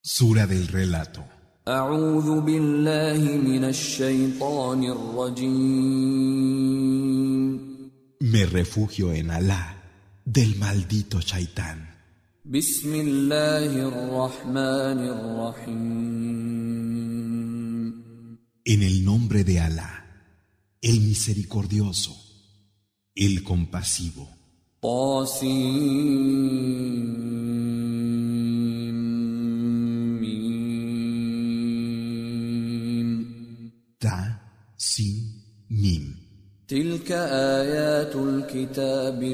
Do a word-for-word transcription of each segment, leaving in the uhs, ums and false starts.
Sura del relato. أعوذ بالله من الشيطان الرجيم. Me refugio en Alá del maldito Shaitán. بسم الله الرحمن الرحيم. En el nombre de Alá, el misericordioso, el compasivo. طاسين Ta, Sin, Mim. تلك آيات الكتاب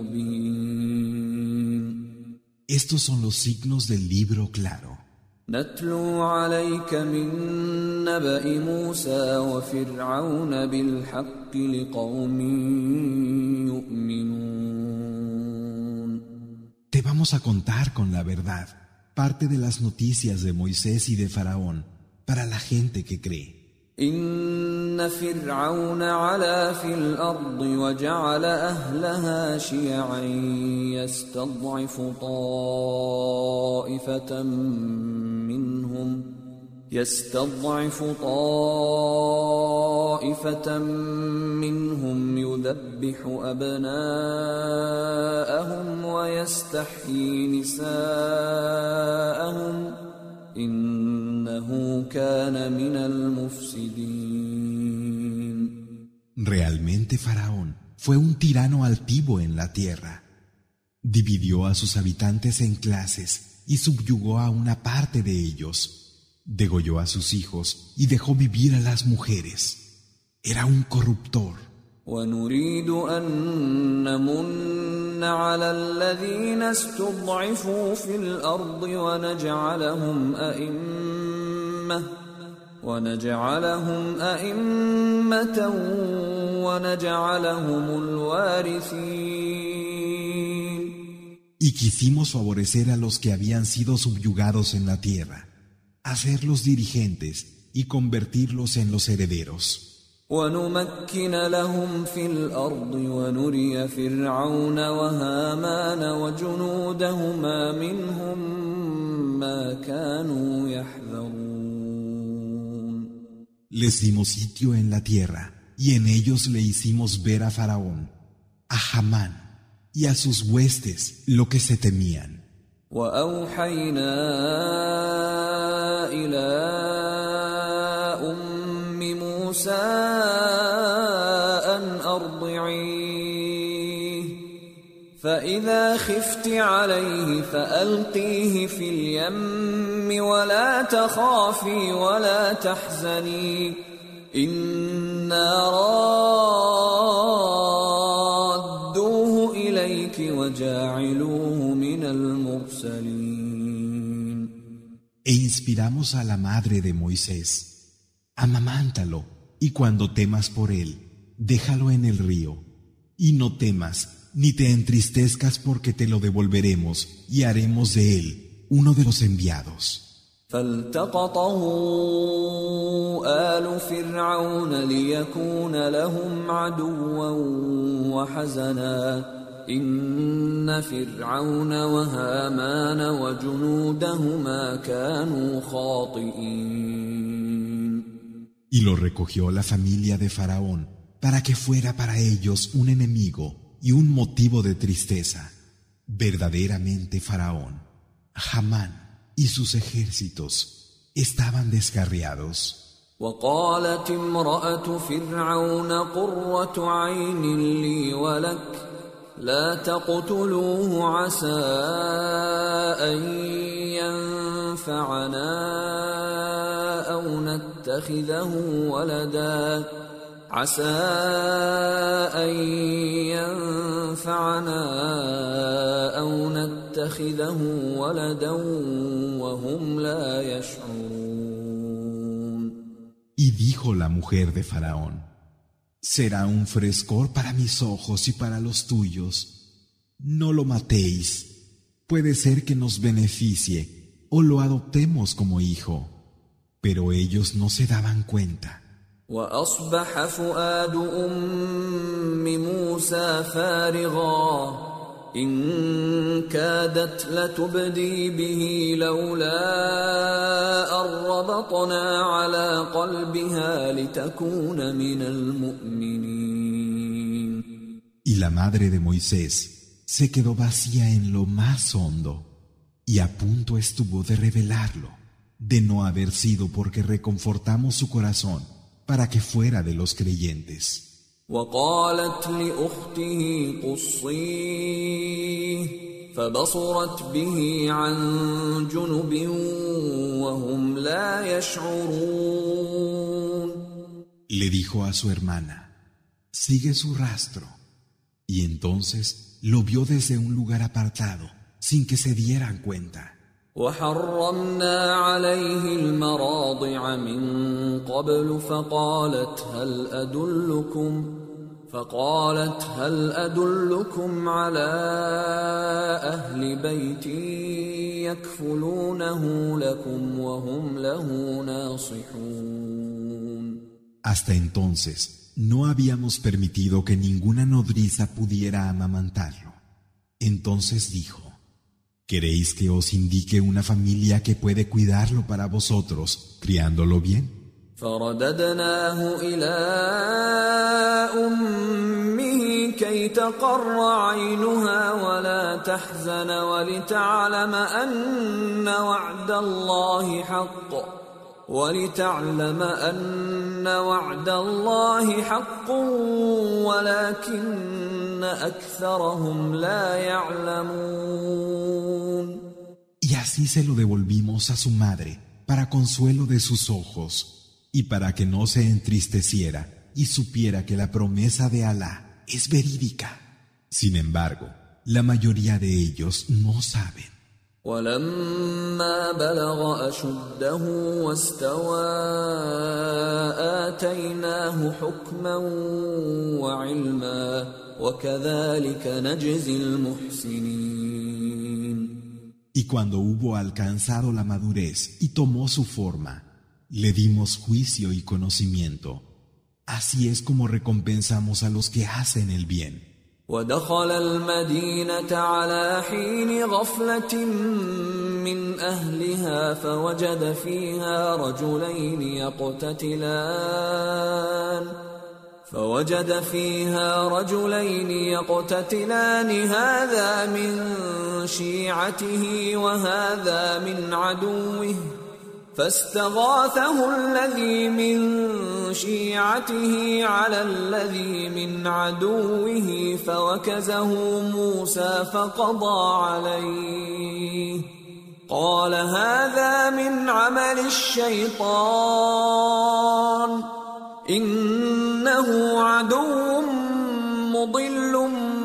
المبين. Estos son los signos del libro claro. نتلو عليك من نبأ موسى وفرعون بالحق لقوم يؤمنون. Te vamos a contar con la verdad parte de las noticias de Moisés y de Faraón para la gente que cree. إن فرعون علا في الأرض وجعل أهلها شيعا يستضعف طائفة منهم يستضعف طائفة منهم يذبح أبناءهم ويستحيي نساءهم إنه كان من المفسدين. Realmente Faraón fue un tirano altivo en la tierra. Dividió a sus habitantes en clases y subyugó a una parte de ellos. Degolló a sus hijos y dejó vivir a las mujeres. Era un corruptor. ونريد أن نمن على الذين استضعفوا في الأرض ونجعلهم أئمة ونجعلهم أئمة ونجعلهم الوارثين. Y quisimos favorecer a los que habían sido subyugados en la tierra, hacerlos dirigentes y convertirlos en los herederos. ونمكن لهم في الأرض ونري فرعون وهامان وجنودهما منهم ما كانوا يحذرون. Les dimos sitio en la tierra y en ellos le hicimos ver a Faraón, a Hamán y a sus huestes lo que se temían. وأوحينا إلى موسى أن أرضعيه فإذا خفت عليه فألقيه في اليم ولا تخافي ولا تحزني إنا رادوه إليك وجاعلوه من المرسلين. E inspiramos a la madre de Moisés. Amamántalo, y cuando temas por él, déjalo en el río. Y no temas, ni te entristezcas porque te lo devolveremos y haremos de él uno de los enviados. فالتقطه آل فرعون ليكون لهم عدوا وحزنا إن فرعون وهامان وجنودهما كانوا خاطئين. Y lo recogió la familia de Faraón para que fuera para ellos un enemigo y un motivo de tristeza. Verdaderamente Faraón, Hamán y sus ejércitos estaban descarriados. وقالت امرأة فرعون قرة عين لي ولك لا تقتلوه عسى أن ينفعنا أو نتخذه ولدا عسى أن ينفعنا أو نتخذه ولدا وهم لا يشعرون. Y dijo la mujer de Faraón: será un frescor para mis ojos y para los tuyos. No lo matéis. Puede ser que nos beneficie o lo adoptemos como hijo. Pero ellos no se daban cuenta. وأصبح فؤاد أم موسى فارغا إن كادت لتبدي به لولا أن ربطنا على قلبها لتكون من المؤمنين. Y la madre de Moisés se quedó vacía en lo más hondo y a punto estuvo de revelarlo, de no haber sido porque reconfortamos su corazón para que fuera de los creyentes. وقالت لأخته قصيه فبصرت به عن جنب وهم لا يشعرون. Le dijo a su hermana, sigue su rastro, y entonces lo vio desde un lugar apartado, sin que se dieran cuenta. وحرمنا عليه المراضع من قبل فقالت هل أدلكم فقالت هل أدلكم على أهل بيت يكفلونه لكم وهم له ناصحون. Hasta entonces no habíamos permitido que ninguna nodriza pudiera amamantarlo. Entonces dijo, ¿queréis que os indique una familia que puede cuidarlo para vosotros, criándolo bien? فرددناه إلى أمه كي تقر عينها ولا تحزن ولتعلم أن وعد الله حق ولتعلم أن وعد الله حق ولكن أكثرهم لا يعلمون. Y así se lo devolvimos a su madre para consuelo de sus ojos y para que no se entristeciera y supiera que la promesa de Alá es verídica. Sin embargo, la mayoría de ellos no saben. ولما بلغ أشده واستوى آتيناه حكما وعلما وكذلك نجزي المحسنين. Y cuando hubo alcanzado la madurez y tomó su forma, le dimos juicio y conocimiento. Así es como recompensamos a los que hacen el bien. ودخل المدينة على حين غفلة من أهلها فوجد فيها رجلين يقتتلان فوجد فيها رجلين يقتتلان هذا من شيعته وهذا من عدوه فاستغاثه الذي من شيعته على الذي من عدوه فوكزه موسى فقضى عليه قال هذا من عمل الشيطان إنه عدو مضل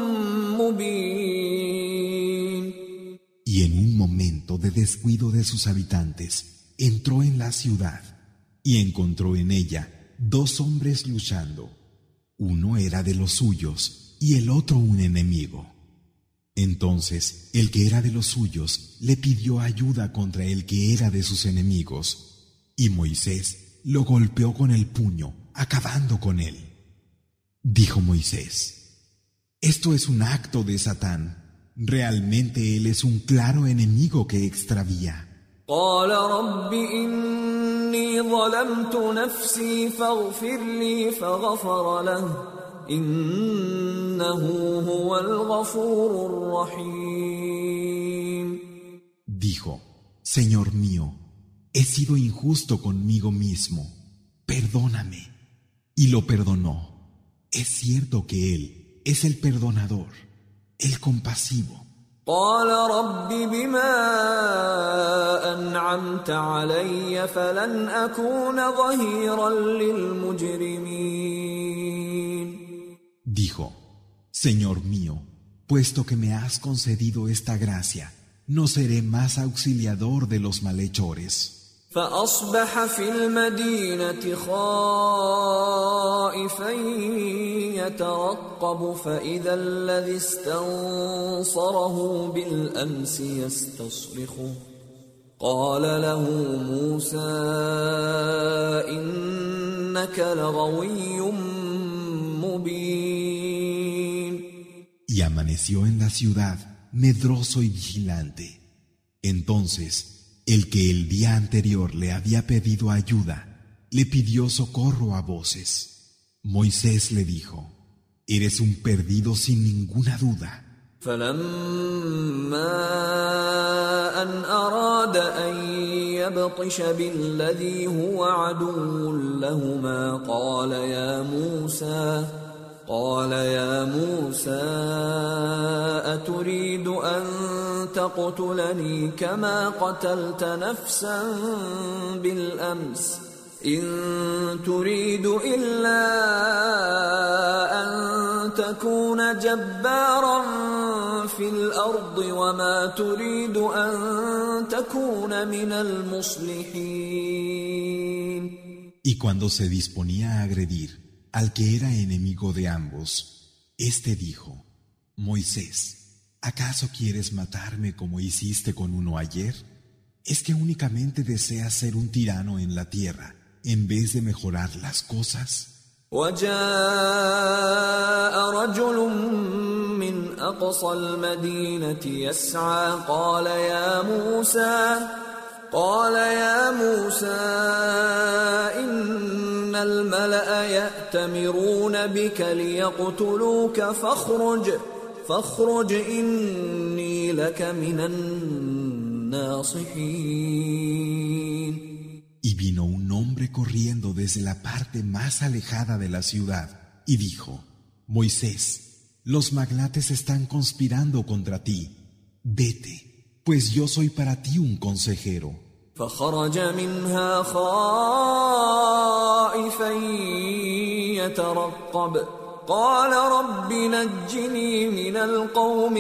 مبين. Y en un momento de descuido de sus habitantes, entró en la ciudad y encontró en ella dos hombres luchando. Uno era de los suyos y el otro un enemigo. Entonces el que era de los suyos le pidió ayuda contra el que era de sus enemigos, y Moisés lo golpeó con el puño, acabando con él. Dijo Moisés, esto es un acto de Satán. Realmente él es un claro enemigo que extravía. قال رب إني ظلمت نفسي فاغفر لي فغفر له إنه هو الغفور الرحيم. Dijo, Señor mío, he sido injusto conmigo mismo, perdóname. Y lo perdonó. Es cierto que Él es el perdonador, el compasivo. قال رب بما أنعمت علي فلن أكون ظهيرا للمجرمين. Dijo, Señor mío, puesto que me has concedido esta gracia, no seré más auxiliador de los malhechores. فأصبح في المدينة خائفا يترقب فإذا الذي استنصره بالأمس يستصرخه قال له موسى إنك لغوي مبين. Y amaneció en la ciudad medroso y vigilante. Entonces, el que el día anterior le había pedido ayuda, le pidió socorro a voces. Moisés le dijo: eres un perdido sin ninguna duda. فلما أن أراد أن يبطش بالذي هو عدو لهما قال يا موسى قال يا موسى أتريد أن تقتلني كما قتلت نفسا بالأمس إن تريد إلا أن تكون جبارا في الأرض وما تريد أن تكون من المصلحين. Y cuando se disponía a agredir al que era enemigo de ambos, éste dijo: Moisés, ¿acaso quieres matarme como hiciste con uno ayer? ¿Es que únicamente deseas ser un tirano en la tierra en vez de mejorar las cosas? وجاء رجل من أقصى المدينة يسعى قال يا موسى قال يا موسى إن الملأ يأتمرون بك ليقتلوك فاخرج فاخرج إني لك من الناصحين. Y vino un hombre corriendo desde la parte más alejada de la ciudad y dijo: Moisés, los magnates están conspirando contra ti. Vete, pues yo soy para ti un consejero. فخرج منها خائفا يترقب قال رب نجني من القوم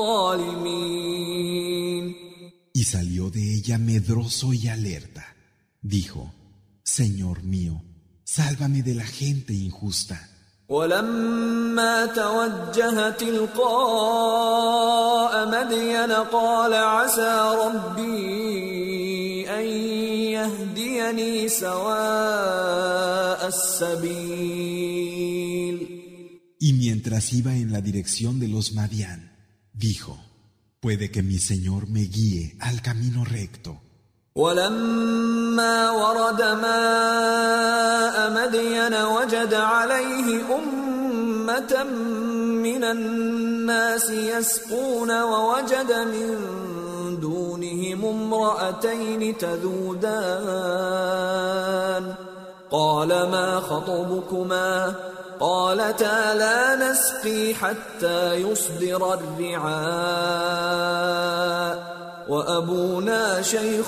الظالمين. Y salió de ella medroso y alerta. Dijo: Señor mío, sálvame de la gente injusta. ولما توجه تلقاء مدين قال عسى ربي أن يهديني سواء السبيل. Y mientras iba en la dirección de los Madián, dijo: puede que mi Señor me guíe al camino recto. ولما ورد ماء مدين وجد عليه أمة من الناس يسقون ووجد من دونهم امرأتين تذودان قال ما خطبكما قالتا لا نسقي حتى يصدر الرعاء وأبونا شيخ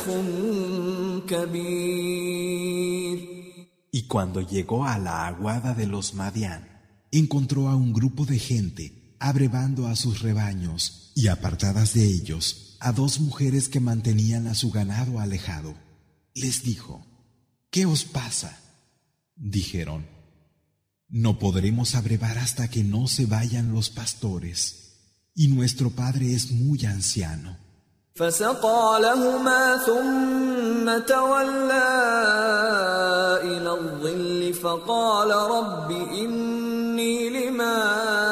كبير. Y cuando llegó a la aguada de los Madián, encontró a un grupo de gente abrevando a sus rebaños y apartadas de ellos a dos mujeres que mantenían a su ganado alejado. Les dijo: ¿qué os pasa? Dijeron: no podremos abrevar hasta que no se vayan los pastores, y nuestro padre es muy anciano. فسقى لهما ثم تولى إلى الظل فقال رب إني لما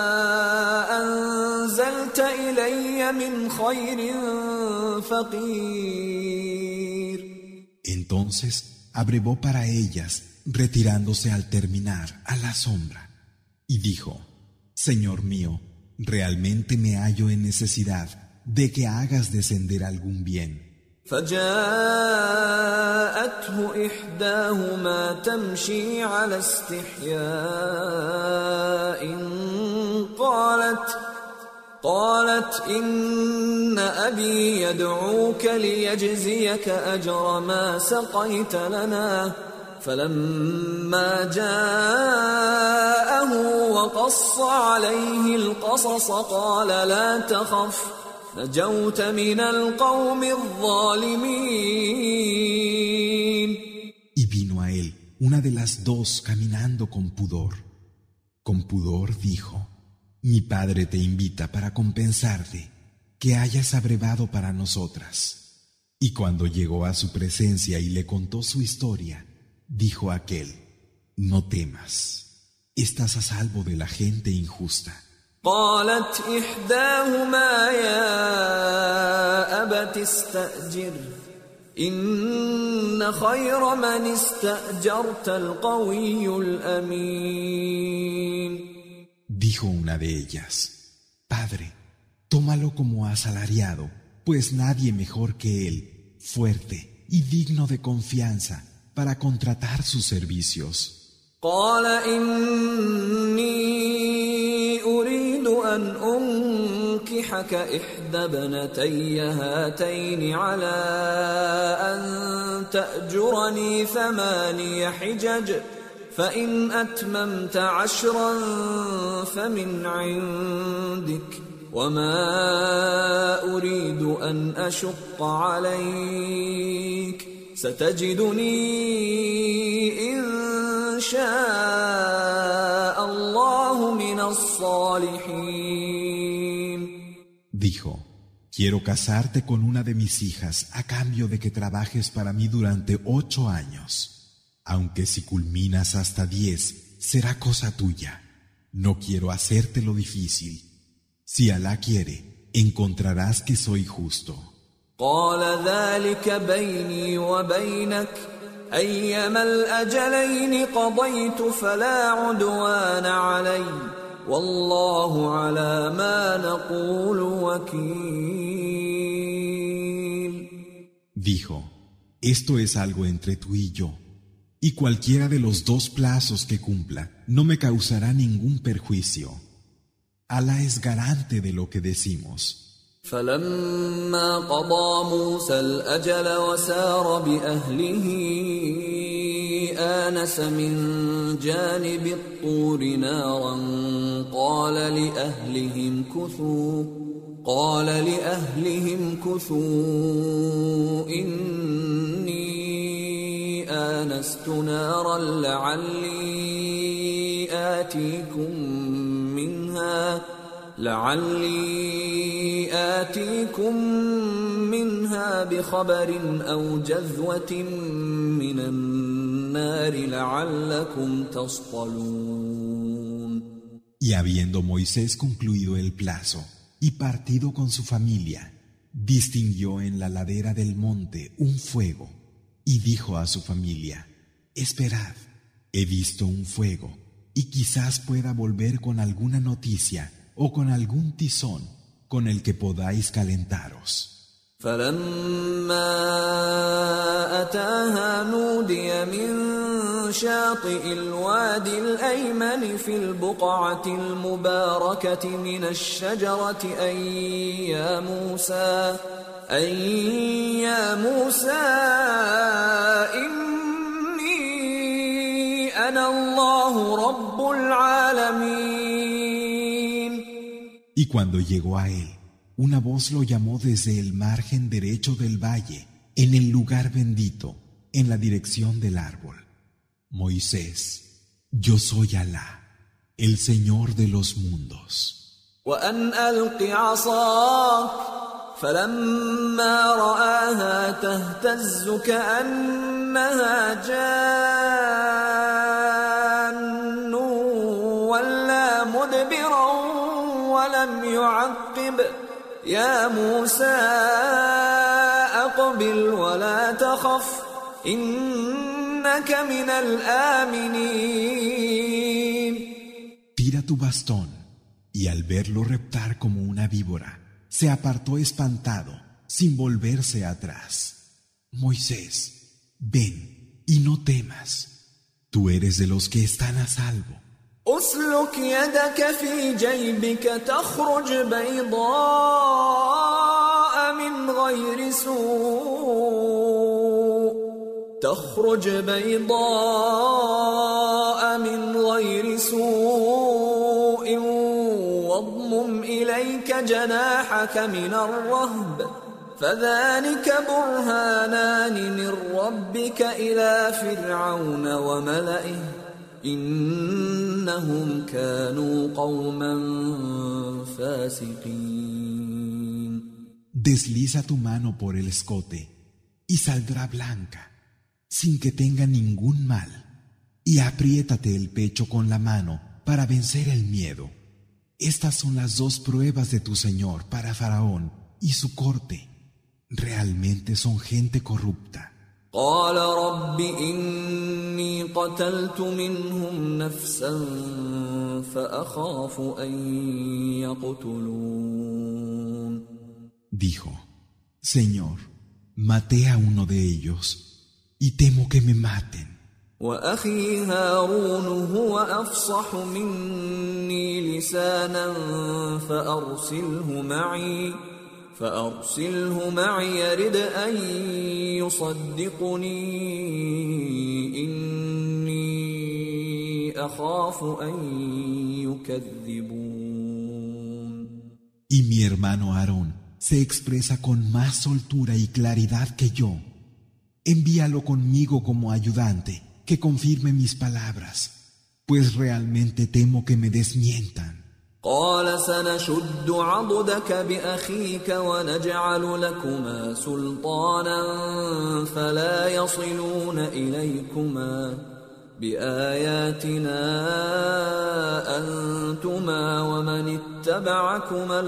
أنزلت إلي من خير فقير. Entonces abrevó para ellas, retirándose al terminar a la sombra, y dijo: Señor mío, realmente me hallo en necesidad de que hagas descender algún bien. فجاءته إحداهما تمشي على استحياء قالت قالت إن أبي يدعوك ليجزيك أجر ما سقيت لنا فلما جاءه وقص عليه القصص قال لا تخف نجوت من القوم الظالمين. Y vino a él una de las dos caminando con pudor. Con pudor dijo: mi padre te invita para compensarte que hayas abrevado para nosotras. Y cuando llegó a su presencia y le contó su historia, dijo aquel: no temas, estás a salvo de la gente injusta. قالت إحداهما يا أبت استأجر إن خير من استأجرت القوي الأمين. Dijo una de ellas: Padre, tómalo como asalariado, pues nadie mejor que él, fuerte y digno de confianza, para contratar sus servicios. قال إني أريد أن أنكحك إحدى ابنتي هاتين على أن تأجرني ثماني حجج فإن أتممت عشرا فمن عندك وما أريد أن أشق عليك ستجدني إن شاء الله من الصالحين. Dijo: Quiero casarte con una de mis hijas a cambio de que trabajes para mí durante ocho años. Aunque si culminas hasta diez, será cosa tuya. No quiero hacértelo difícil. Si Alá quiere, encontrarás que soy justo. قال ذلك بيني وبينك أيما الأجلين قضيت فلا عدوان علي والله على ما نقول وكيل. Dijo: Esto es algo entre tú y yo, y cualquiera de los dos plazos que cumpla no me causará ningún perjuicio. Alá es garante de lo que decimos. فلما قضى موسى الأجل وسار بأهله آنس من جانب الطور نارا قال لأهلهم كثوا قال لأهلهم كثوا إني آنست نارا لعلي آتيكم منها لعلي آتيكم منها بخبر أو جذوة من النار لعلكم تصطلون. Y habiendo Moisés concluido el plazo y partido con su familia, distinguió en la ladera del monte un fuego y dijo a su familia: Esperad, he visto un fuego y quizás pueda volver con alguna noticia o con algún tizón con el que podáis calentaros. فلما أتاها نودي من شاطئ الوادي الأيمن في البقعة المباركة من الشجرة أن يا موسى أن يا موسى إني أنا الله رب العالمين. Y cuando llegó a él, una voz lo llamó desde el margen derecho del valle, en el lugar bendito, en la dirección del árbol. Moisés, yo soy Alá, el Señor de los mundos. وأن ألق عصاك فلما رآها تهتز كأنها جان ولا مدبرا ولم يعقب يا موسى أقبل ولا تخف إنك من الآمنين. Tira tu bastón, y al verlo reptar como una víbora, se apartó espantado, sin volverse atrás. Moisés, ven y no temas. Tú eres de los que están a salvo. أسلك يدك في جيبك تخرج بيضاء من غير سوء تخرج بيضاء من غير سوء واضمم إليك جناحك من الرهب فذلك برهانان من ربك إلى فرعون وملئه إنهم كانوا قوما فاسقين. Desliza tu mano por el escote y saldrá blanca, sin que tenga ningún mal, y apriétate el pecho con la mano para vencer el miedo. estas son las dos pruebas de tu Señor para Faraón y su corte. Realmente son gente corrupta. قال رب إني قتلت منهم نفسا فأخاف أن يقتلون. Dijo, Señor, maté a uno de ellos y temo que me maten. وأخي هارون هو أفصح مني لسانا فأرسله معي فأرسله معي يرد أن يصدقني إني أخاف أن يكذبون. Y mi hermano Aarón se expresa con más soltura y claridad que yo. Envíalo conmigo como ayudante, que confirme mis palabras, pues realmente temo que me desmientan. قال سنشد عضدك بأخيك ونجعل لكما سلطانا فلا يصلون إليكما بآياتنا أنتما ومن اتبعكما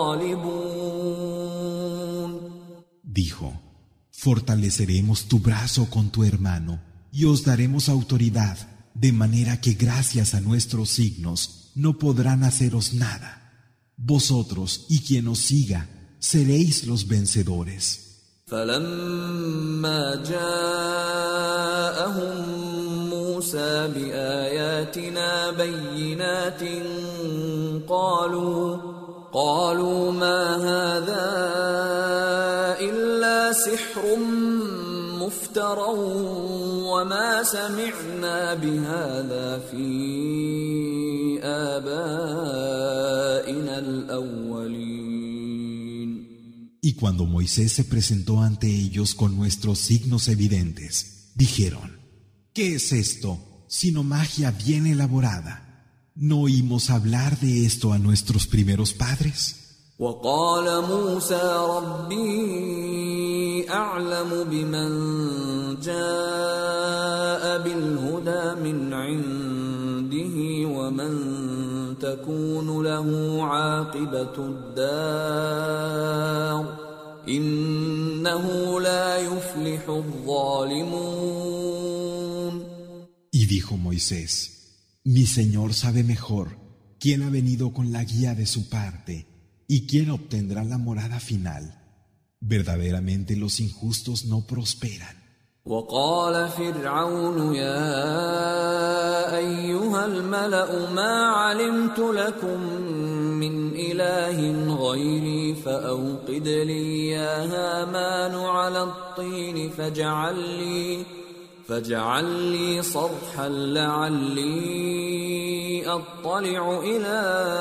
الغالبون. Dijo, fortaleceremos tu brazo con tu hermano y os daremos autoridad, de manera que gracias a nuestros signos no podrán haceros nada. Vosotros y quien os siga seréis los vencedores. فلما جاءهم موسى بآياتنا بينات قالوا قالوا ما هذا إلا سحر مفترى وما سمعنا بهذا في آبائنا الأولين. Y cuando Moisés se presentó ante ellos con nuestros signos evidentes, dijeron, ¿qué es esto, sino magia bien elaborada? ¿No oímos hablar de esto a nuestros primeros padres? وقال موسى ربي أعلم بمن جاء بالهدى من عنده ومن تكون له عاقبة الدار إنه لا يفلح الظالمون. Y dijo Moisés, mi Señor sabe mejor quién ha venido con la guía de su parte y quién obtendrá la morada final. Verdaderamente los injustos no prosperan. وقال فرعون يا أيها الملأ ما علمت لكم من إله غيري فأوقد لي يا هامان على الطين فاجعل لي فاجعل لي صرحا لعلي أطلع إلى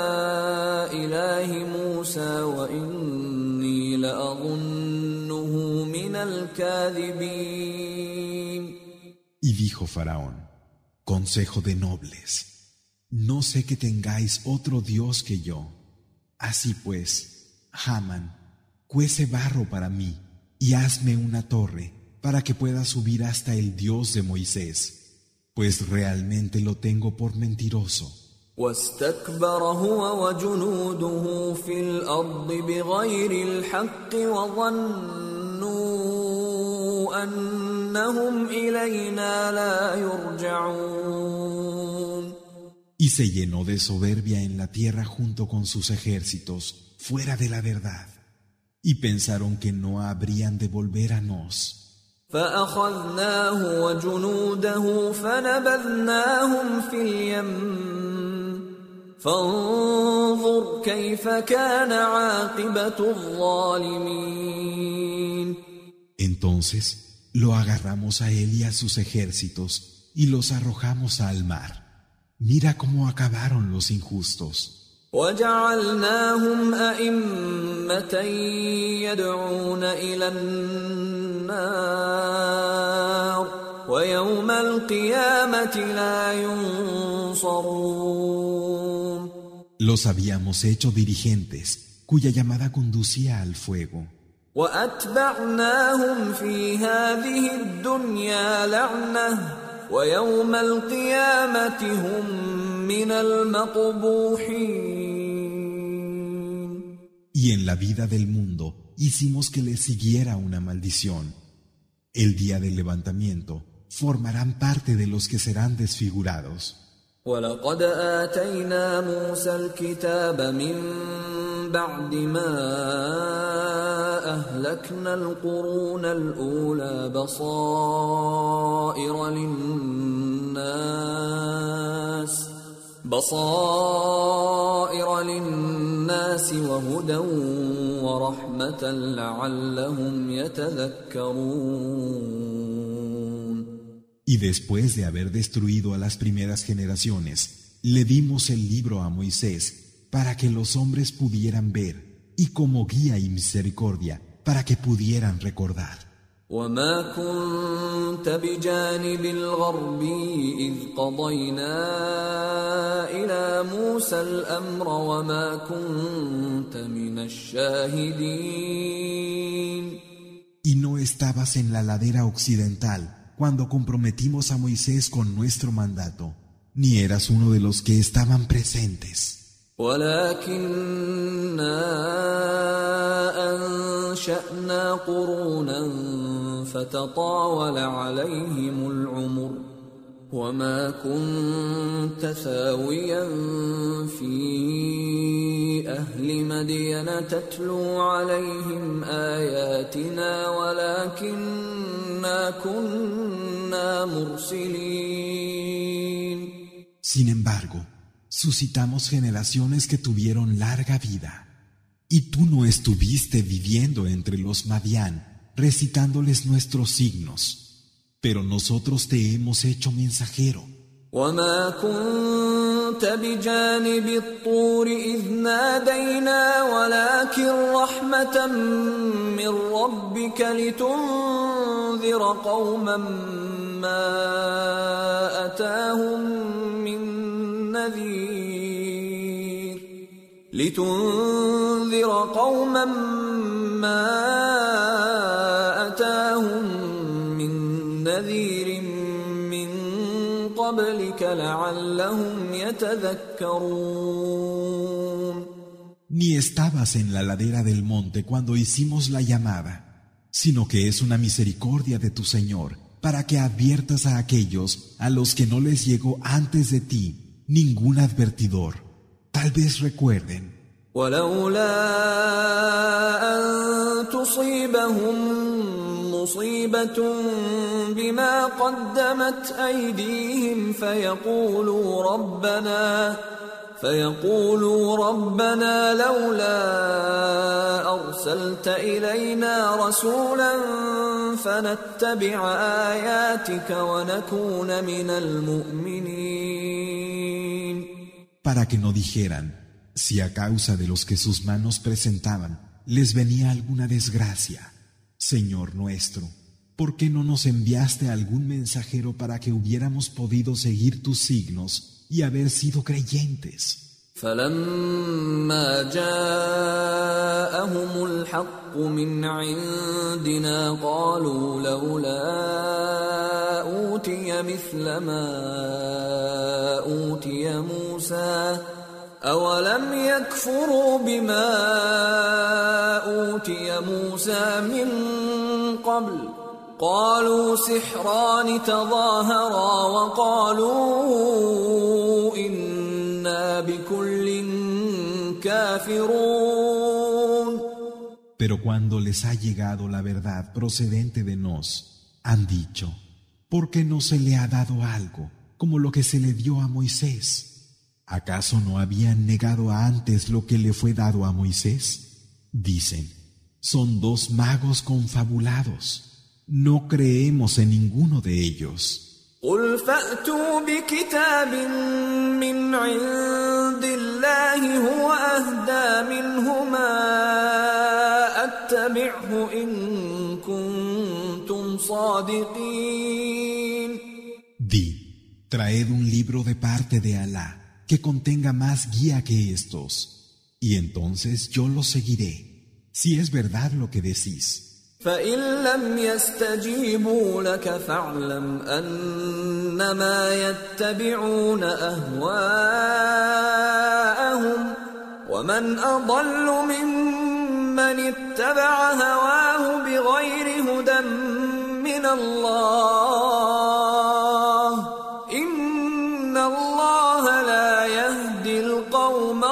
إله موسى وإني لأظنه من الكاذبين. Y dijo Faraón, consejo de nobles, no sé que tengáis otro Dios que yo. Así pues, Hamán, cuece barro para mí y hazme una torre para que pueda subir hasta el Dios de Moisés, pues realmente lo tengo por mentiroso. واستكبر هو وجنوده في الأرض بغير الحق وظنوا أنهم إلينا لا يرجعون. Y se llenó de soberbia en la tierra junto con sus ejércitos, fuera de la verdad, y pensaron que no habrían de volver a nos. فأخذناه وجنوده فنبذناهم في اليم فانظر كيف كان عاقبة الظالمين. Entonces lo agarramos a él y a sus ejércitos y los arrojamos al mar. Mira cómo acabaron los injustos. وجعلناهم أئمة يدعون إلى النار ويوم القيامة لا ينصرون. Los habíamos hecho dirigentes, cuya llamada conducía al fuego. وأتبعناهم في هذه الدنيا لعنة ويوم القيامة هم من المقبوحين. Y en la vida del mundo hicimos que le siguiera una maldición. El día del levantamiento formarán parte de los que serán desfigurados. وَلَقَدْ آتَيْنَا مُوسَى الْكِتَابَ مِنْ بَعْدِ مَا أَهْلَكْنَا الْقُرُونَ الْأُولَى بَصَائِرَ لِلنَّاسِ بَصَائِرَ لِلنَّاسِ وَهُدًى وَرَحْمَةً لَعَلَّهُمْ يَتَذَكَّرُونَ. Y después de haber destruido a las primeras generaciones, le dimos el libro a Moisés para que los hombres pudieran ver, y como guía y misericordia para que pudieran recordar. وَمَا كُنْتَ بِجَانِبِ الْغَرْبِيِّ إِذْ قَضَيْنَا إِلَى مُوسَى الْأَمْرَ وَمَا كُنْتَ مِنَ الشَّاهِدِينَ. Y no estabas en la ladera occidental cuando comprometimos a Moisés con nuestro mandato, ni eras uno de los que estaban presentes. وَلَكِنَّا أَنشَأْنَا قُرُونًا فَتَطَاوَلَ عَلَيْهِمُ الْعُمُرُ وَمَا كُنْتَ ثَاوِيًا فِي أَهْلِ مَدْيَنَ تَتْلُو عَلَيْهِمْ آيَاتِنَا وَلَكِنَّا كُنَّا مُرْسِلِينَ. Sin embargo, suscitamos generaciones que tuvieron larga vida, y tú no estuviste viviendo entre los Madián, recitándoles nuestros signos, pero nosotros te hemos hecho mensajero. وَمَا كُنْتَ بِجَانِبِ الطُّورِ إِذْ نَادَيْنَا وَلَكِنْ رَحْمَةً مِّن رَّبِّكَ لِتُنذِرَ قَوْمًا مَّا أَتَاهُم مِّن نَّذِيرٍ لِتُنذِرَ قَوْمًا مَّا أَتَاهُم مِّن نَّذِيرٍ قبلك لعلهم يتذكرون. Ni estabas en la ladera del monte cuando hicimos la llamada, sino que es una misericordia de tu Señor para que adviertas a aquellos a los que no les llegó antes de ti ningún advertidor. Tal vez recuerden. ولولا أن تصيبهم مصيبة بما قدمت أيديهم فيقولوا ربنا فيقولوا ربنا لولا أرسلت إلينا رسولا فنتبع آياتك ونكون من المؤمنين. Para que no dijeran, si a causa de los que sus manos presentaban les venía alguna desgracia, Señor nuestro, ¿por qué no nos enviaste algún mensajero para que hubiéramos podido seguir tus signos y haber sido creyentes? فلما جاءهم الحق من عندنا قالوا لولا أوتي مثل ما أوتي موسى أولم يكفروا بما أوتي موسى من قبل قالوا سحران تظاهرا وقالوا إنا بكل كافرون. Pero cuando les ha llegado la verdad procedente de nos, han dicho, ¿por qué no se le ha dado algo como lo que se le dio a Moisés? ¿Acaso no habían negado antes lo que le fue dado a Moisés? Dicen, son dos magos confabulados. No creemos en ninguno de ellos. قل فأتوا بكتاب من عند الله هو أهدى منهما أتبعه إن كنتم صادقين. Di, traed un libro de parte de Alá que contenga más guía que estos, y entonces yo lo seguiré, si es verdad lo que decís. فإن لم يستجيبوا لك فاعلم أنما يتبعون أهواءهم ومن أضل ممن اتبع هواه بغير هدى من الله إن الله لا يهدي القوم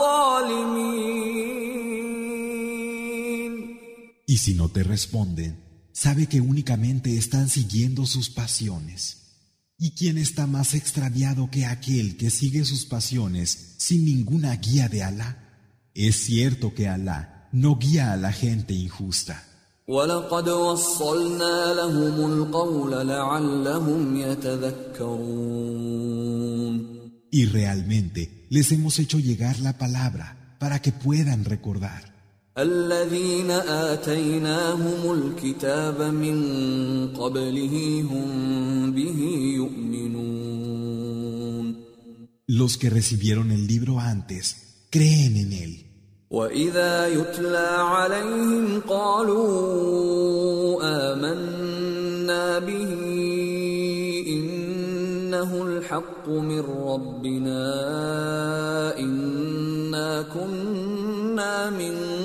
الظالمين. Y si no te responden, sabe que únicamente están siguiendo sus pasiones. ¿Y quién está más extraviado que aquel que sigue sus pasiones sin ninguna guía de Alá? Es cierto que Alá no guía a la gente injusta. وَلَقَدْ وَصَّلْنَا لَهُمُ الْقَوْلَ لَعَلَّهُمْ يَتَذَكَّرُونَ. Y realmente les hemos hecho llegar la palabra para que puedan recordar. الذين آتيناهم الكتاب من قبله هم به يؤمنون. Los que recibieron el libro antes creen en él. وإذا يتلى عليهم قالوا آمنا به إنه الحق من ربنا إنا كنا من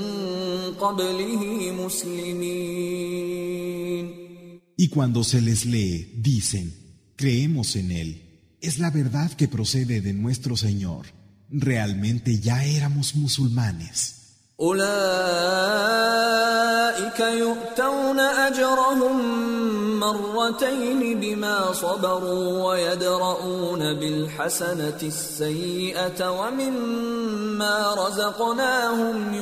Y cuando se les lee, dicen, creemos en él, es la verdad que procede de nuestro Señor. Realmente ya éramos musulmanes. أولئك يؤتون أجرهم مرتين بما صبروا ويدرؤون بالحسنة السيئة ومما رزقناهم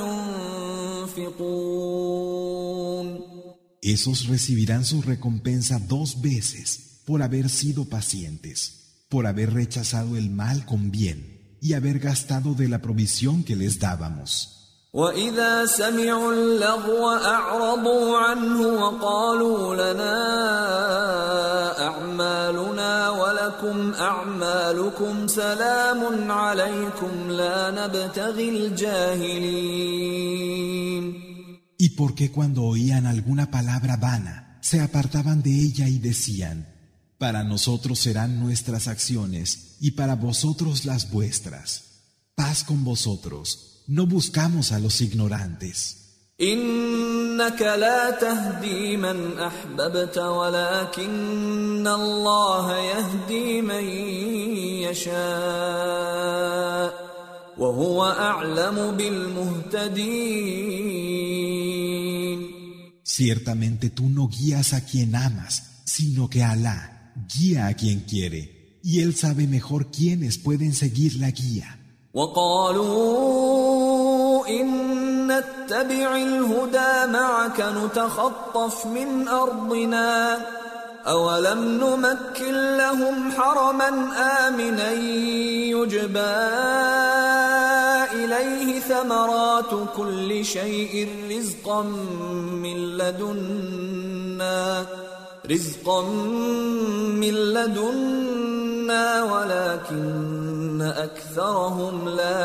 ينفقون. Esos recibirán su recompensa dos veces por haber sido pacientes, por haber rechazado el mal con bien y haber gastado de la provisión que les dábamos. وَإِذَا سَمِعُوا اللَّغْوَ أَعْرَضُوا عَنْهُ وَقَالُوا لَنَا أَعْمَالُنَا وَلَكُمْ أَعْمَالُكُمْ سَلَامٌ عَلَيْكُمْ لَا نَبْتَغِي الْجَاهِلِينَ. Y porque cuando oían alguna palabra vana, se apartaban de ella y decían, para nosotros serán nuestras acciones y para vosotros las vuestras. Paz con vosotros. No buscamos a los ignorantes. إنك لا تهدي من أحببت ولكن الله يهدي من يشاء وهو أعلم بالمهتدين. Ciertamente tú no guías a quien amas, sino que Alá guía a quien quiere, y Él sabe mejor quiénes pueden seguir la guía. وقالوا إن نتبع الهدى معك نتخطف من أرضنا أولم نمكن لهم حرما آمنا يجبى إليه ثمرات كل شيء رزقا من لدنا رزقا من لدنا ولكن أكثرهم لا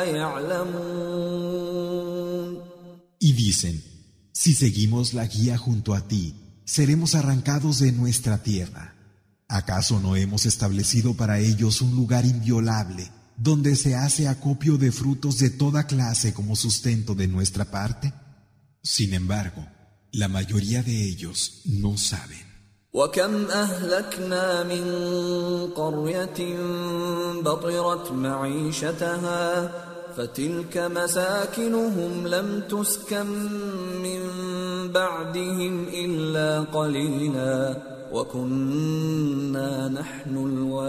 يعلمون. Y dicen, si seguimos la guía junto a ti, seremos arrancados de nuestra tierra. ¿Acaso no hemos establecido para ellos un lugar inviolable, donde se hace acopio de frutos de toda clase como sustento de nuestra parte? Sin embargo, la mayoría de ellos no saben. وكم أهلكنا من قرية بطرت معيشتها فتلك مساكنهم لم تسكن من بعدهم إلا قليلا وكنا نحن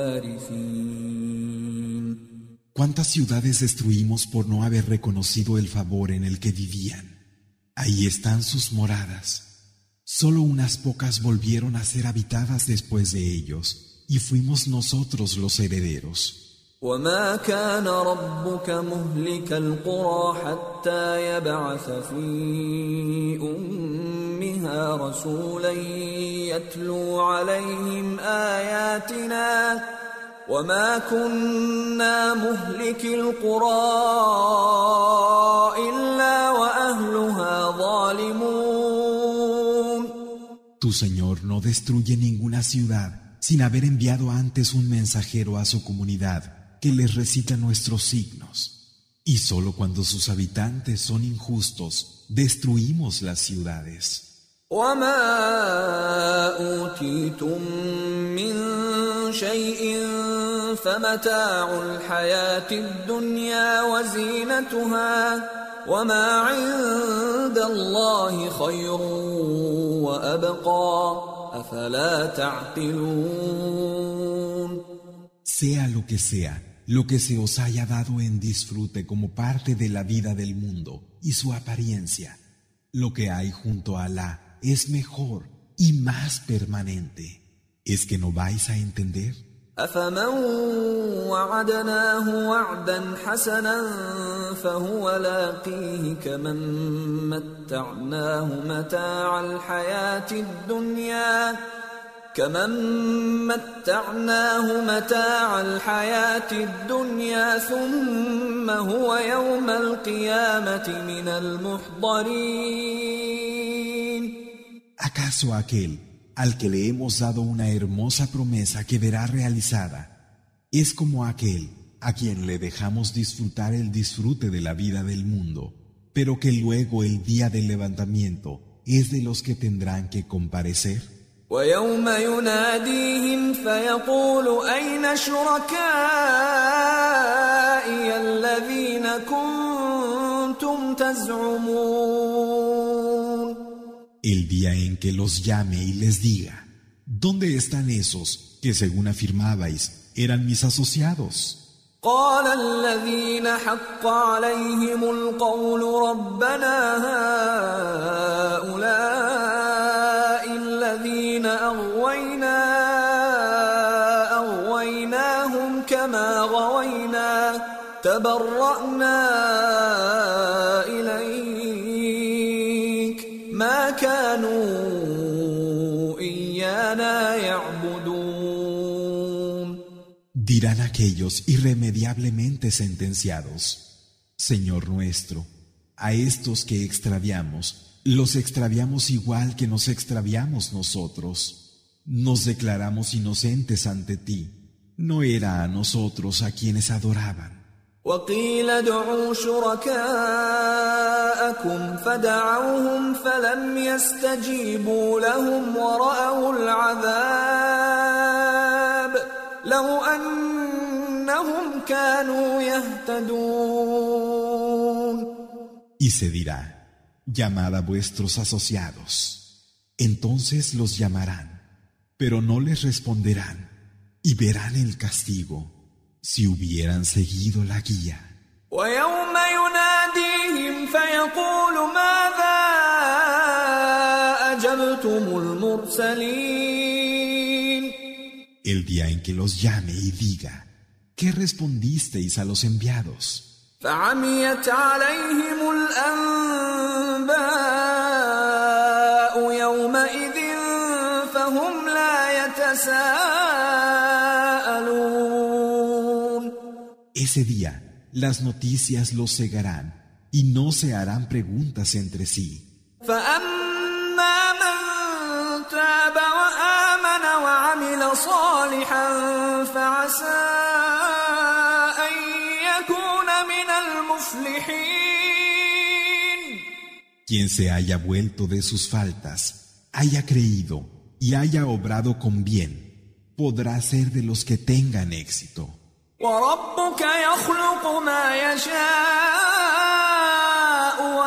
الوارثين. ¿Cuántas ciudades destruimos por no haber reconocido el favor en el que vivían? Ahí están sus moradas. Solo unas pocas volvieron a ser habitadas después de ellos, y fuimos nosotros los herederos. وما كان ربك مهلك القرى حتى يبعث في أمها رسولا يتلو عليهم آياتنا وما كنا مهلك القرى إلا وأهلها ظالمون. Tu Señor no destruye ninguna ciudad sin haber enviado antes un mensajero a su comunidad que les recita nuestros signos. Y solo cuando sus habitantes son injustos, destruimos las ciudades. وما أوتيتم من شيء فمتاع الحياة الدنيا وزينتها وما عند الله خير وأبقى أفلا تعقلون. Sea lo que sea, lo que se os haya dado en disfrute como parte de la vida del mundo y su apariencia, lo que hay junto a Alá es mejor y más permanente. ¿Es que no vais a entender? أفمن وعدناه وعدا حسنا فهو لاقيه كمن متعناه متاع الحياة الدنيا كمن متعناه متاع الحياة الدنيا ثم هو يوم القيامة من المحضرين. ¿Acaso aquel al que le hemos dado una hermosa promesa que verá realizada es como aquel a quien le dejamos disfrutar el disfrute de la vida del mundo, pero que luego el día del levantamiento es de los que tendrán que comparecer? ويوم يناديهم فيقول أين شركائي الذين كنتم تزعمون. El día en que los llame y les diga, ¿dónde están esos que según afirmabais eran mis asociados? قال الذين حق عليهم القول ربنا هؤلاء الذين أغوينا أغويناهم كما غوينا تبرأنا إليك ما كانوا إيانا يعبدون. Dirán aquellos irremediablemente sentenciados, Señor nuestro, a estos que extraviamos, los extraviamos igual que nos extraviamos nosotros. Nos declaramos inocentes ante ti. No era a nosotros a quienes adoraban. وقيل ادعوا شركاءكم فدعوهم فلم يستجيبوا لهم ورأوا العذاب لو أنهم كانوا يهتدون. Y se dirá, llamad a vuestros asociados. Entonces los llamarán, pero no les responderán, y verán el castigo, si hubieran seguido la guía. ويوم يناديهم فيقول ماذا أجبتم المرسلين. El día en que los llame y diga, ¿qué respondisteis a los enviados? فعميت عليهم الأنباء يومئذ فهم لا يتساءلون. Ese día las noticias los cegarán y no se harán preguntas entre sí. فأما من تاب وآمن وعمل صالحا فعسى أن يكون من المفلحين. Quien se haya vuelto de sus faltas, haya creído y haya obrado con bien, podrá ser de los que tengan éxito. وربك يخلق ما يشاء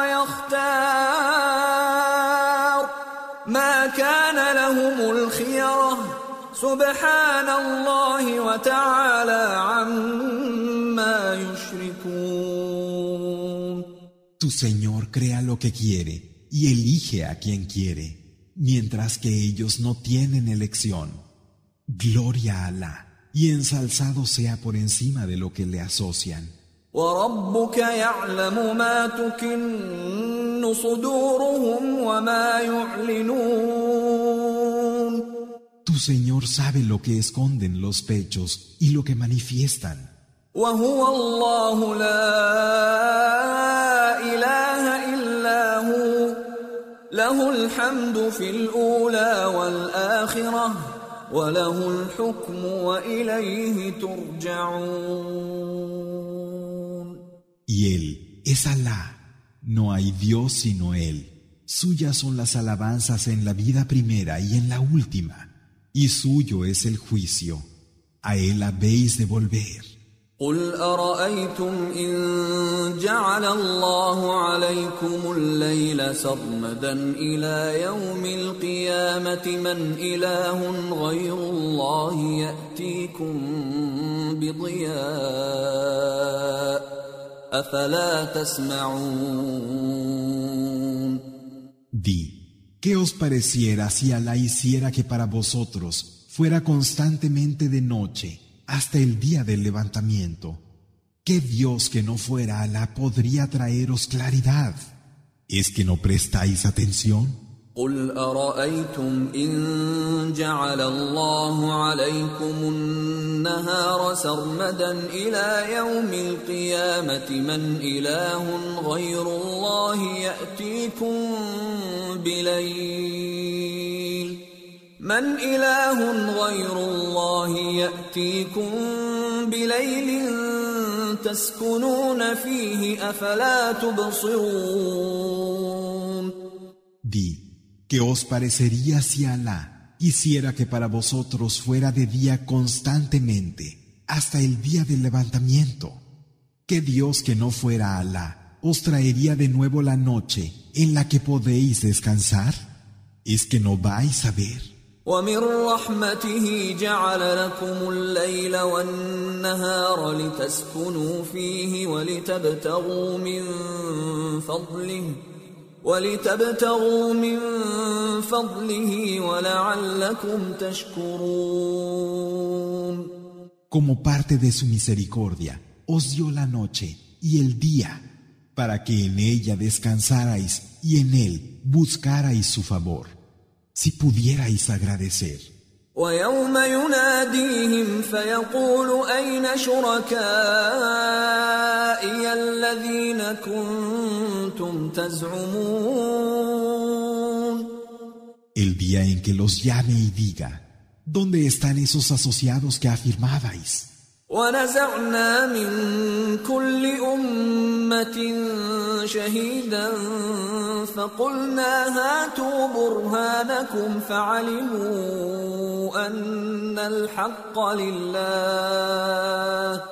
ويختار ما كان لهم الخيرة سبحان الله وتعالى عما يشركون. Tu Señor crea lo que quiere y elige a quien quiere, mientras que ellos no tienen elección. Gloria a Alá. Y ensalzado sea por encima de lo que le asocian. وَرَبُّكَ يَعْلَمُ مَا تُكِنُّ صُدُورُهُمْ وَمَا يُعْلِنُونَ. Tu Señor sabe lo que esconden los pechos y lo que manifiestan. وَهُوَ اللَّهُ لَا إِلَهَ إِلَّا هُوَ لَهُ الْحَمْدُ فِي الْأُولَى وَالْآخِرَةِ وَلَهُ الْحُكْمُ وَإِلَيْهِ تُرْجَعُونَ. Y Él es Alá, no hay Dios sino Él. Suyas son las alabanzas en la vida primera y en la última, y suyo es el juicio. A Él habéis de volver. قل أرأيتم إن جعل الله عليكم الليل سرمدا إلى يوم القيامة من إله غير الله يأتيكم بضياء أفلا تسمعون. Di, ¿qué os pareciera si Alá hiciera que para vosotros fuera constantemente de noche hasta el día del levantamiento? ¿Qué Dios que no fuera Alá podría traeros claridad? ¿Es que no prestáis atención? قل أرأيتم إن جعل الله عليكم النهار سرمدا إلى يوم القيامة من إله غير الله يأتيكم بليل من إله غير الله يأتيكم بليل تسكنون فيه أفلا تبصرون. Di, ¿qué os parecería si Alá hiciera que para vosotros fuera de día constantemente hasta el día del levantamiento? ¿Qué Dios que no fuera Alá os traería de nuevo la noche en la que podéis descansar? ¿Es que no vais a ver? ومن رحمته جعل لكم الليل والنهار لتسكنوا فيه ولتبتغوا من فضله ولتبتغوا من فضله ولعلكم تشكرون. Como parte de su misericordia, os dio la noche y el día, para que en ella descansarais y en él buscarais su favor, si pudierais agradecer. ويوم يناديهم فيقول أين شركائي الذين كنتم تزعمون. El día en que los llame y diga, ¿dónde están esos asociados que afirmabais? ونزعنا من كل أمة شهيدا فقلنا هاتوا برهانكم فعلموا أن الحق لله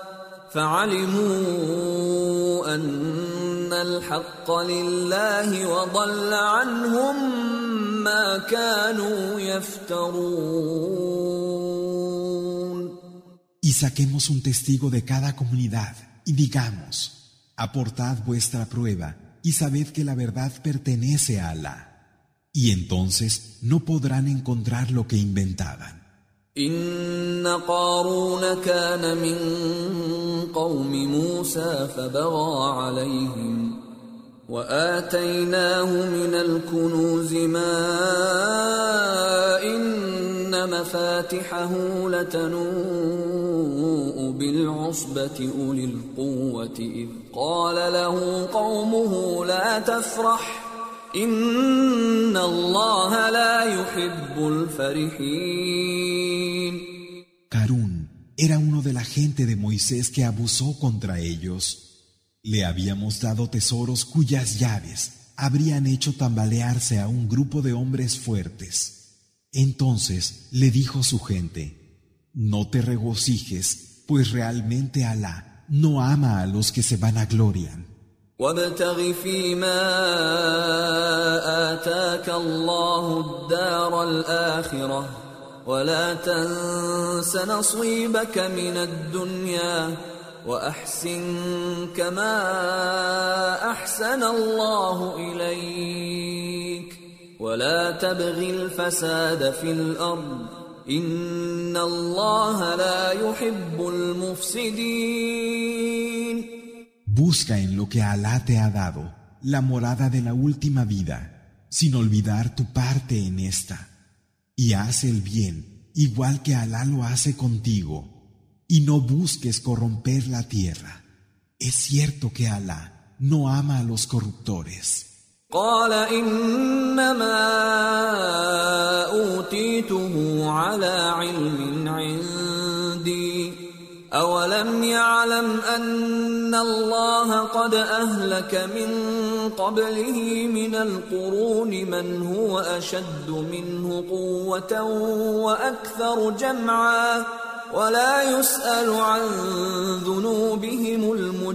فعلموا أن الحق لله وضل عنهم ما كانوا يفترون. Y saquemos un testigo de cada comunidad y digamos, aportad vuestra prueba y sabed que la verdad pertenece a Alá. Y entonces no podrán encontrar lo que inventaban. إن قارون كان من قوم موسى فبغى عليهم وآتيناه من الكنوز ما إن مفاتحه لتنوء بالعصبة أولي القوة إذ قال له قومه لا تفرح إن الله لا يحب الفرحين. Carún era uno de la gente de Moisés que abusó contra ellos. Le habíamos dado tesoros cuyas llaves habrían hecho tambalearse a un grupo de hombres fuertes. Entonces le dijo su gente, no te regocijes, pues realmente Alá no ama a los que se vanaglorian. وابتغ فيما آتاك الله الدار الآخرة ولا تنس نصيبك من الدنيا وأحسن كما أحسن الله إليك ولا تبغ الفساد في الأرض إن الله لا يحب المفسدين. Busca en lo que Alá te ha dado, la morada de la última vida, sin olvidar tu parte en esta. Y haz el bien, igual que Alá lo hace contigo, y no busques corromper la tierra. Es cierto que Alá no ama a los corruptores. قال إنما أوتيته على علم عندي أولم يعلم أن الله قد أهلك من قبله من القرون من هو أشد منه قوة وأكثر جمعا ولا يسأل عن ذنوبهم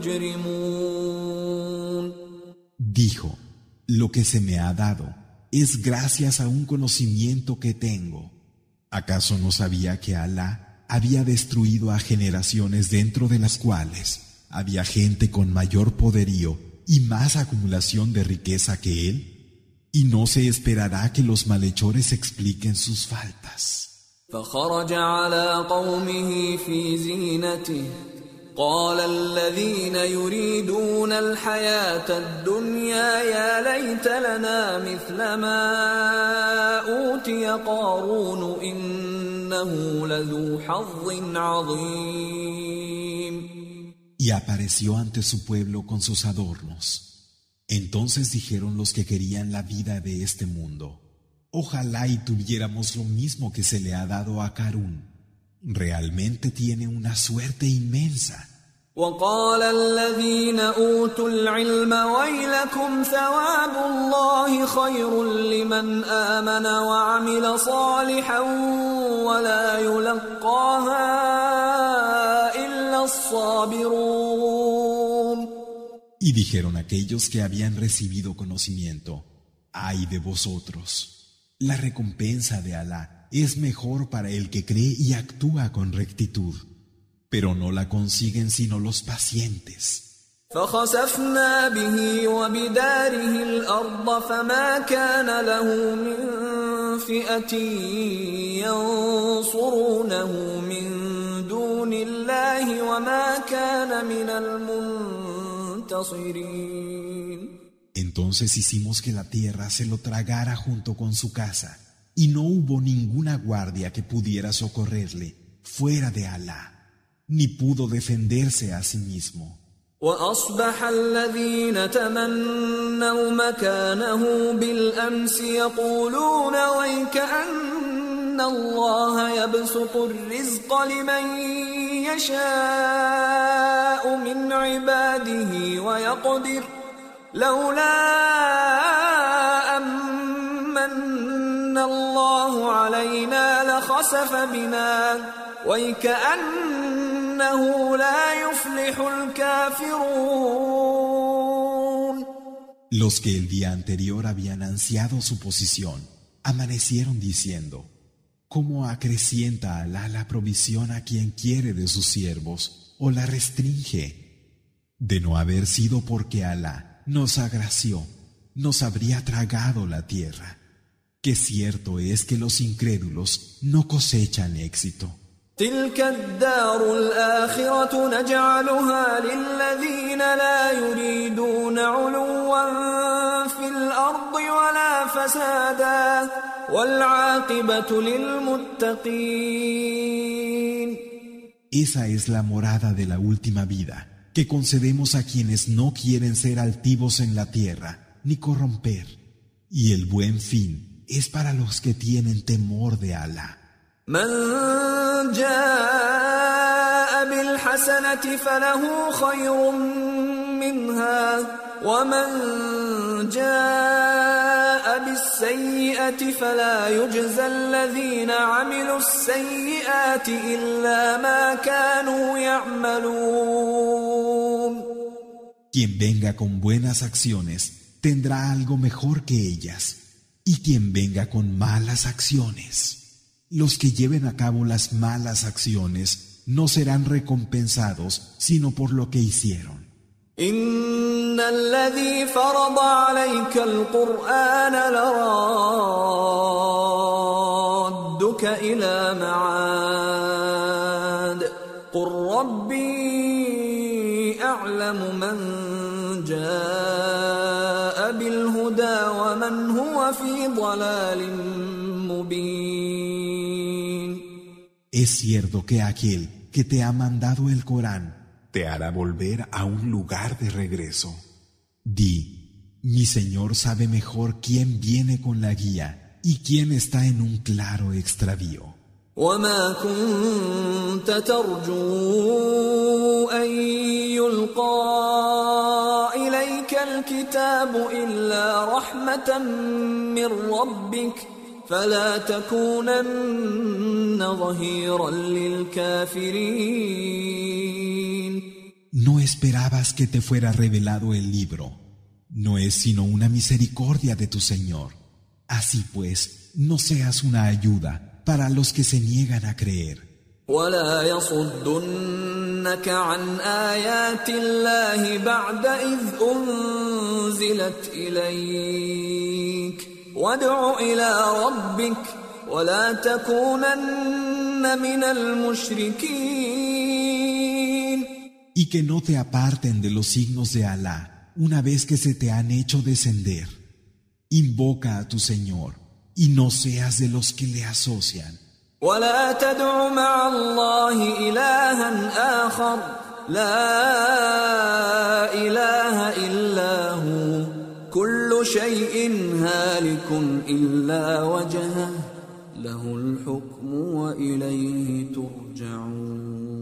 المجرمون. Dijo, lo que se me ha dado es gracias a un conocimiento que tengo. ¿Acaso no sabía que Alá había destruido a generaciones dentro de las cuales había gente con mayor poderío y más acumulación de riqueza que él? Y no se esperará que los malhechores expliquen sus faltas. فخرج على قومه في زينته قال الذين يريدون الحياة الدنيا يا ليت لنا مثل ما أوتي قارون إنه لذو حظ عظيم. Y apareció ante su pueblo con sus adornos. Entonces dijeron los que querían la vida de este mundo: ojalá y tuviéramos lo mismo que se le ha dado a Qarún. Realmente tiene una suerte inmensa. وقال الذين أوتوا العلم ويلكم ثواب الله خير لمن آمن وعمل صالحا ولا يلقاها إلا الصابرون. Y dijeron aquellos que habían recibido conocimiento: ay de vosotros, la recompensa de Alá es mejor para el que cree y actúa con rectitud, pero no la consiguen sino los pacientes. فخسفنا به وبداره الأرض فما كان له من فئة ينصرونه من دون الله وما كان من المنتصرين. Entonces hicimos que la tierra se lo tragara junto con su casa, y no hubo ninguna guardia que pudiera socorrerle fuera de Alá, ni pudo defenderse a sí mismo. وأصبح الذين تمنوا مكانه بالأمس يقولون ويكأن الله يبسط الرزق لمن يشاء من عباده ويقدر لولا أمن الله علينا لخسف بنا ويكأنه لا يفلح الكافرون. Los que el día anterior habían ansiado su posición amanecieron diciendo: ¿cómo acrecienta Alá la provisión a quien quiere de sus siervos o la restringe? De no haber sido porque Alá nos agració, nos habría tragado la tierra. Que cierto es que los incrédulos no cosechan éxito. تلك الدار الآخرة نجعلها للذين لا يريدون علوا في الأرض ولا فسادا والعاقبة للمتقين. Esa es la morada de la última vida, que concedemos a quienes no quieren ser altivos en la tierra, ni corromper. Y el buen fin es para los que tienen temor de Alá. من جاء بالحسنة فله خير منها ومن جاء بالسيئة فلا يجزى الذين عملوا السيئات إلا ما كانوا يعملون. Quien venga con buenas acciones tendrá algo mejor que ellas, y quien venga con malas acciones, los que lleven a cabo las malas acciones no serán recompensados sino por lo que hicieron. إن الذي فرض عليك القرآن لرادك إلى معاد قل ربي أعلم من جاء بالهدى ومن هو في ضلال مبين. Es cierto que aquel que te ha mandado el Corán te hará volver a un lugar de regreso. Di: mi Señor sabe mejor quién viene con la guía y quién está en un claro extravío. وما كنت كنت ترجو أن يلقى إليك الكتاب إلا رحمة من ربك فلا تكونن ظهيرا للكافرين. No esperabas que te fuera revelado el libro. No es sino una misericordia de tu Señor. Así pues, no seas una ayuda para los que se niegan a creer. ولا يصدنك عن آيات الله بعد إذ أنزلت إليك وادع إلى ربك ولا تكونن من المشركين. Y que no te aparten de los signos de Alá una vez que se te han hecho descender. Invoca a tu Señor y no seas de los que le asocian. ولا تدع مع الله إلها آخر لا إله إلا هو كل شيء هالك إلا وجهه له الحكم وإليه ترجعون.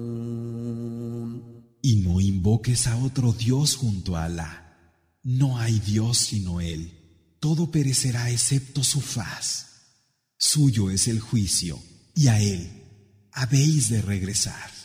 Y no invoques a otro Dios junto a Alá. No hay Dios sino Él. Todo perecerá excepto su faz. Suyo es el juicio, y a Él habéis de regresar.